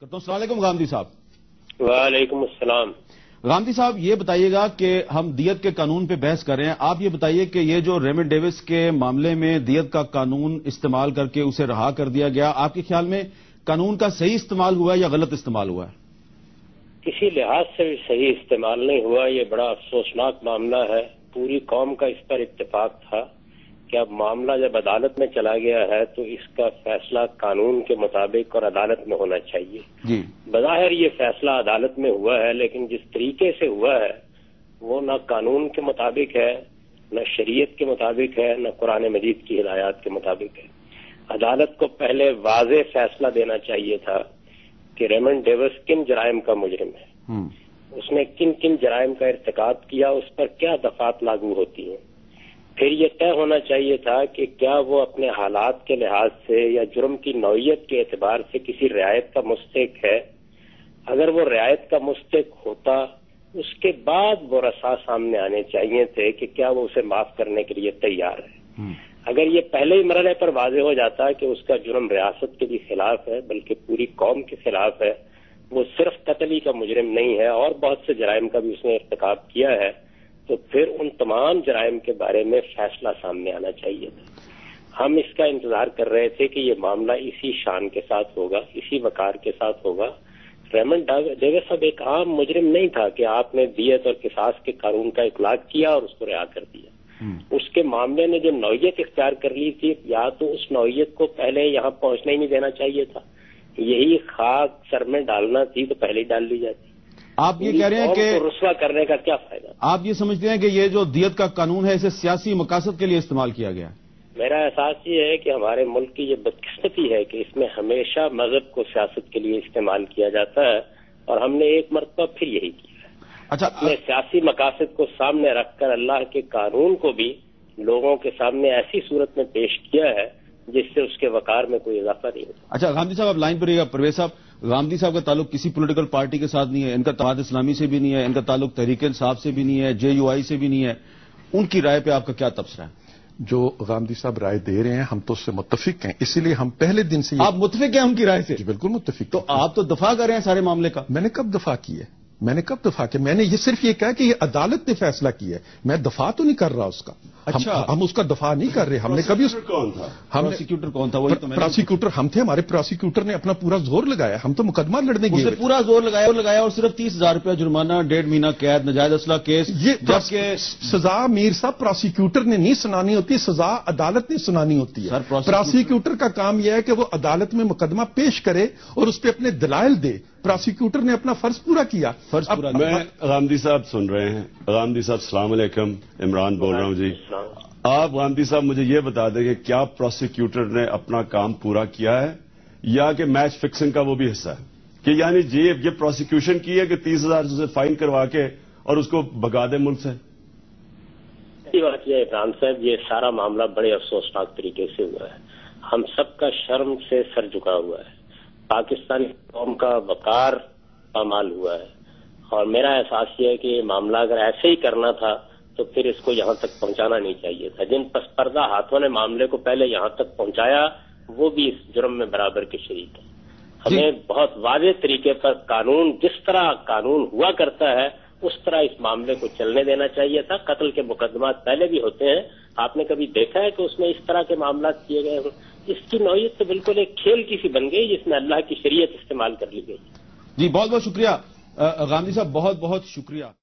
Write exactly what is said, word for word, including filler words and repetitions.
کرتا ہوں۔ السلام علیکم غامدی صاحب۔ وعلیکم السلام۔ غامدی صاحب یہ بتائیے گا کہ ہم دیت کے قانون پہ بحث کر رہے ہیں، آپ یہ بتائیے کہ یہ جو ریمنڈ ڈیوس کے معاملے میں دیت کا قانون استعمال کر کے اسے رہا کر دیا گیا، آپ کے خیال میں قانون کا صحیح استعمال ہوا ہے یا غلط استعمال ہوا ہے؟ کسی لحاظ سے بھی صحیح استعمال نہیں ہوا، یہ بڑا افسوسناک معاملہ ہے۔ پوری قوم کا اس پر اتفاق تھا کہ اب معاملہ جب عدالت میں چلا گیا ہے تو اس کا فیصلہ قانون کے مطابق اور عدالت میں ہونا چاہیے۔ جی بظاہر یہ فیصلہ عدالت میں ہوا ہے، لیکن جس طریقے سے ہوا ہے وہ نہ قانون کے مطابق ہے، نہ شریعت کے مطابق ہے، نہ قرآن مجید کی ہدایات کے مطابق ہے۔ عدالت کو پہلے واضح فیصلہ دینا چاہیے تھا کہ ریمنڈ ڈیوس کن جرائم کا مجرم ہے، اس نے کن کن جرائم کا ارتکاب کیا، اس پر کیا دفعات لاگو ہوتی ہیں۔ پھر یہ طے ہونا چاہیے تھا کہ کیا وہ اپنے حالات کے لحاظ سے یا جرم کی نوعیت کے اعتبار سے کسی رعایت کا مستحق ہے۔ اگر وہ رعایت کا مستحق ہوتا اس کے بعد وہ رسا سامنے آنے چاہیے تھے کہ کیا وہ اسے معاف کرنے کے لیے تیار ہے۔ اگر یہ پہلے ہی مرحلے پر واضح ہو جاتا کہ اس کا جرم ریاست کے بھی خلاف ہے بلکہ پوری قوم کے خلاف ہے، وہ صرف قتل ہی کا مجرم نہیں ہے اور بہت سے جرائم کا بھی اس نے ارتکاب کیا ہے، تو پھر ان تمام جرائم کے بارے میں فیصلہ سامنے آنا چاہیے تھا۔ ہم اس کا انتظار کر رہے تھے کہ یہ معاملہ اسی شان کے ساتھ ہوگا، اسی وقار کے ساتھ ہوگا۔ ریمنڈ ڈیوس صاحب ایک عام مجرم نہیں تھا کہ آپ نے دیت اور قصاص کے قانون کا اطلاق کیا اور اس کو رہا کر دیا۔ اس کے معاملے نے جو نوعیت اختیار کر لی تھی، یا تو اس نوعیت کو پہلے یہاں پہنچنے ہی نہیں دینا چاہیے تھا، یہی خاک سر میں ڈالنا تھی تو پہلے ہی ڈال لی جاتی۔ آپ یہ کہہ رہے ہیں کہ رسوا کرنے کا کیا فائدہ؟ آپ یہ سمجھتے ہیں کہ یہ جو دیت کا قانون ہے اسے سیاسی مقاصد کے لیے استعمال کیا گیا؟ میرا احساس یہ ہے کہ ہمارے ملک کی یہ بدقسمتی ہے کہ اس میں ہمیشہ مذہب کو سیاست کے لیے استعمال کیا جاتا ہے، اور ہم نے ایک مرتبہ پھر یہی کیا ہے۔ اچھا، اپنے سیاسی مقاصد کو سامنے رکھ کر اللہ کے قانون کو بھی لوگوں کے سامنے ایسی صورت میں پیش کیا ہے جس سے اس کے وقار میں کوئی اضافہ نہیں ہوتا۔ اچھا غامدی صاحب، آپ لائن پر رہیے گا۔ پرویز صاحب، غامدی صاحب کا تعلق کسی پولیٹیکل پارٹی کے ساتھ نہیں ہے، ان کا اتحاد اسلامی سے بھی نہیں ہے، ان کا تعلق تحریک انصاف سے بھی نہیں ہے، جے یو آئی سے بھی نہیں ہے، ان کی رائے پہ آپ کا کیا تبصرہ ہے؟ جو غامدی صاحب رائے دے رہے ہیں ہم تو اس سے متفق ہیں، اسی لیے ہم پہلے دن سے آپ متفق ہیں ان کی رائے سے؟ جی بالکل متفق۔ تو آپ تو دفاع کر رہے ہیں سارے معاملے کا۔ میں نے کب دفاع کی ہے؟ میں نے کب دفاع کیا؟ میں نے یہ صرف یہ کہا کہ یہ عدالت نے فیصلہ کیا ہے، میں دفاع تو نہیں کر رہا اس کا۔ اچھا، ہم اس کا دفاع نہیں کر رہے۔ ہم نے کبھی کون تھا پروسیکیوٹر کون تھا؟ وہی تو میں پروسیکیوٹر ہم تھے، ہمارے پروسیکیوٹر نے اپنا پورا زور لگایا، ہم تو مقدمہ لڑنے گئے، اس نے پورا زور لگایا اور لگایا اور صرف تیس ہزار روپیہ جرمانہ، ڈیڑھ مہینہ قید، ناجائز اسلحہ کیس۔ یہ جبکہ سزا میر صاحب پروسیکیوٹر نے نہیں سنانی ہوتی، سزا عدالت نے سنانی ہوتی ہے۔ پروسیکیوٹر کا کام یہ ہے کہ وہ عدالت میں مقدمہ پیش کرے اور اس پہ اپنے دلائل دے۔ پروسیکیوٹر نے اپنا فرض پورا کیا۔ فرض پورا میں غامدی صاحب سن رہے ہیں۔ غامدی صاحب السلام علیکم، عمران بول رہا ہوں جی۔ آپ غامدی صاحب مجھے یہ بتا دیں کہ کیا پروسیکیوٹر نے اپنا کام پورا کیا ہے یا کہ میچ فکسنگ کا وہ بھی حصہ ہے؟ کہ یعنی جی یہ پروسیکیوشن کی ہے کہ تیس ہزار سے فائن کروا کے اور اس کو بھگا دے ملک سے؟ یہ بات یہ عمران صاحب، یہ سارا معاملہ بڑے افسوسناک طریقے سے ہوا ہے۔ ہم سب کا شرم سے سر جھکا ہوا ہے، پاکستانی قوم کا وقار پامال ہوا ہے، اور میرا احساس یہ ہے کہ یہ معاملہ اگر ایسے ہی کرنا تھا تو پھر اس کو یہاں تک پہنچانا نہیں چاہیے تھا۔ جن پسپردہ ہاتھوں نے معاملے کو پہلے یہاں تک پہنچایا وہ بھی اس جرم میں برابر کے شریک ہیں۔ ہمیں بہت واضح طریقے پر قانون، جس طرح قانون ہوا کرتا ہے اس طرح اس معاملے کو چلنے دینا چاہیے تھا۔ قتل کے مقدمات پہلے بھی ہوتے ہیں، آپ نے کبھی دیکھا ہے کہ اس میں اس طرح کے معاملات کیے گئے ہوں؟ اس کی نوعیت تو بالکل ایک کھیل کی سی بن گئی جس میں اللہ کی شریعت استعمال کر لی گئی۔ جی بہت بہت شکریہ غامدی صاحب، بہت بہت شکریہ۔